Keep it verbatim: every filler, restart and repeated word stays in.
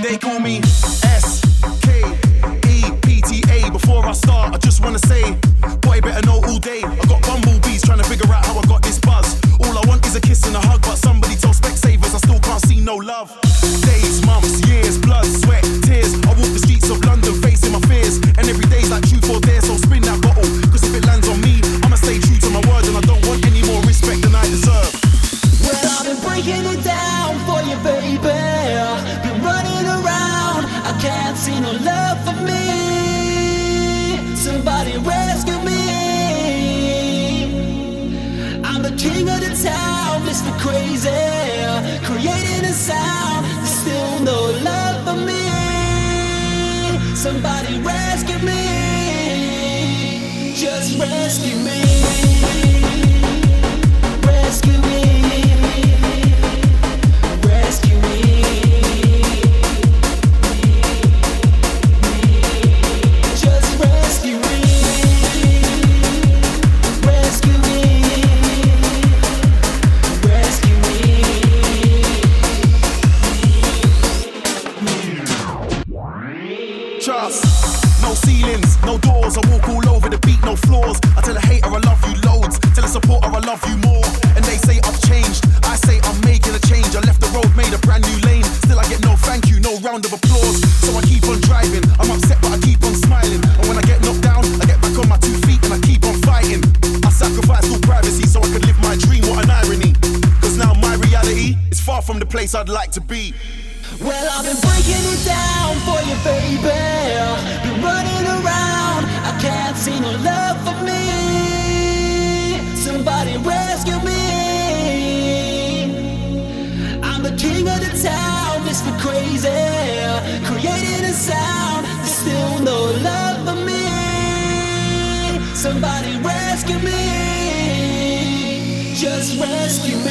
They call me S K E P T A. Before I start, I just wanna say, boy, better know all day. I got bumblebees trying to figure out how I got this buzz. All I want is a kiss and a hug, but somebody told Specsavers I still can't see no love. Days, months, years, blood, sweat, tears. I walk the streets of London facing my fears, and every day's like truth or dare. So spin that bottle, cause if it lands on me, I'ma stay true to my word, and I don't want any more respect than I deserve. Well, I've been breaking it down for you, baby. Been running around, I can't see no love for me. Somebody rescue me. I'm the king of the town, Mister Crazy. Creating a sound, there's still no love for me. Somebody rescue me. Just rescue me. Rescue me. Rescue me. Just rescue me. Rescue me. Rescue me. Trust, no ceilings, no doors. I walk all over the beat, no floors. I tell a hater I love you loads, tell a supporter I love you more. And they say I've changed, I say I'm making a change. I left the road, made a brand new lane. Still I get no thank you, no round of applause. So I keep on driving, I'm upset but I keep on smiling. And when I get knocked down, I get back on my two feet and I keep on fighting. I sacrifice all privacy so I could live my dream, what an irony. Cause now my reality is far from the place I'd like to be. Well, I've been breaking it down for you, baby. Been running around, I can't see no love for me. Somebody rescue me. I'm the king of the town, Mister Crazy. Creating a sound, there's still no love for me. Somebody rescue me. Just rescue me.